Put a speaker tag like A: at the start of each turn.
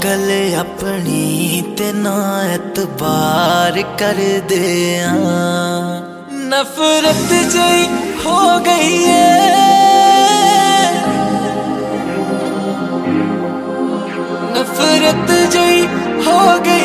A: कल अपनी ते ना एतबार कर दे नफरत जई हो गई है, नफरत जई हो गई